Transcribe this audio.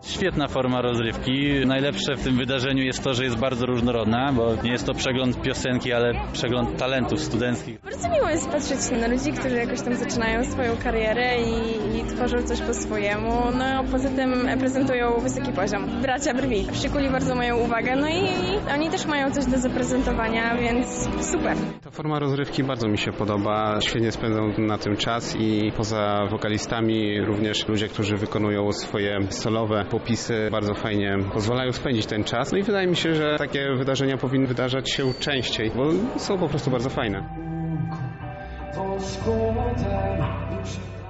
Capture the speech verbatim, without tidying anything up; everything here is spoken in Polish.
Świetna forma rozrywki. Najlepsze w tym wydarzeniu jest to, że jest bardzo różnorodna, bo nie jest to przegląd piosenki, ale przegląd talentów studenckich. Bardzo miło jest patrzeć na ludzi, którzy jakoś tam zaczynają swoją karierę i, i tworzą coś po swojemu. No a poza tym prezentują wysoki poziom. Bracia Brwi przykuli bardzo moją uwagę, no i oni też mają coś do zaprezentowania, więc super. Ta forma rozrywki bardzo mi się podoba. Świetnie spędzam na tym czas i poza wokalistami również ludzie, którzy wykonują swoje solowe popisy, bardzo fajnie pozwalają spędzić ten czas. No i wydaje mi się, że takie wydarzenia powinny wydarzać się częściej, bo są po prostu bardzo fajne.